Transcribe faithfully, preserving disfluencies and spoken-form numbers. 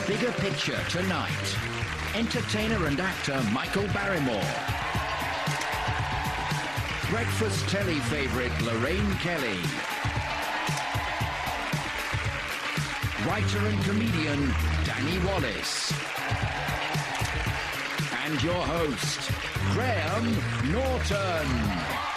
Bigger Picture tonight. Entertainer and actor Michael Barrymore. Breakfast telly favourite Lorraine Kelly. Writer and comedian Danny Wallace. And your host, Graham Norton.